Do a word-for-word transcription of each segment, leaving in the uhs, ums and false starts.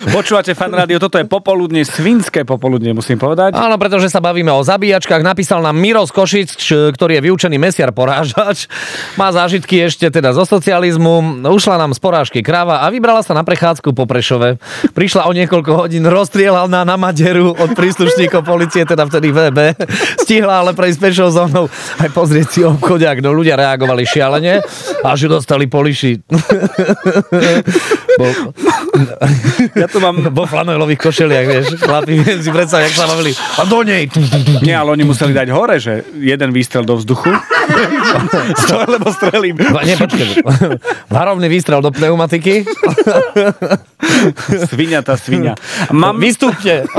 Počúvate Fan Rádio, toto je popoludne, svinské popoludne, musím povedať. Áno, pretože sa bavíme o zabíjačkách. Napísal nám Miro z Košic, ktorý je vyučený mesiar porážač. Má zážitky ešte teda zo socializmu. Ušla nám z porážky kráva a vybrala sa na prechádzku po Prešove. Prišla o niekoľko hodín rozstrielaná na maderu od príslušníkov polície, teda vtedy vé bé. Stihla ale prejsť pešou zónou aj pozrieť si obchodiak. No ľudia reagovali šialene, až ju dostali poliši. Bol... Ja to mám... Vo flanelových košeliach, vieš. Chlapi, si predstav, jak sa bavili. A do nej! Nie, ale oni museli dať hore, že jeden výstrel do vzduchu. Lebo strelím. Nie, počkej. Varovný výstrel do pneumatiky. Svinia tá svinia. Mám... Vystúpte.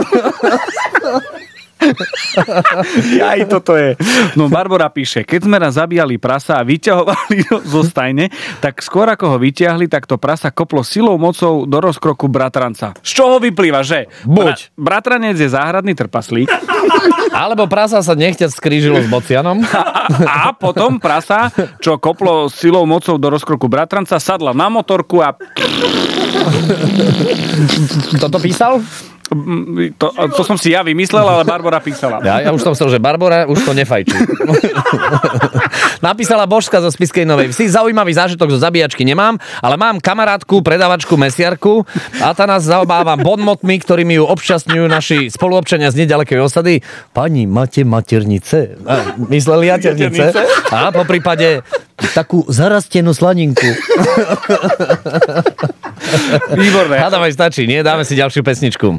Aj toto je. No Barbora píše, keď sme raz zabíjali prasa a vyťahovali zo stajne, tak skôr ako ho vyťahli, tak to prasa koplo silou mocou do rozkroku bratranca. Z čoho vyplýva, že Buď. Bra- bratranec je záhradný trpaslík. Alebo prasa sa nechťať skrížilo s bocianom. A, a potom prasa, čo koplo silou mocou do rozkroku bratranca, sadla na motorku a... Toto písal? To, to som si ja vymyslel, ale Barbora písala. Ja, ja už som chcel, že Barbora už to nefajčí. Napísala Božska zo Spišskej Novej Vsi. Zaujímavý zážitok zo zabíjačky nemám, ale mám kamarátku, predavačku, mesiarku a tá nás zaobáva bonmotmi, ktorými ju obšťastňujú naši spoluobčania z nedalekej osady. Pani, máte maternice? A, mysleli jaternice? A po prípade takú zarastenú slaninku. Výborné. Hádam aj stačí, nie? Dáme si ďalšiu pesničku.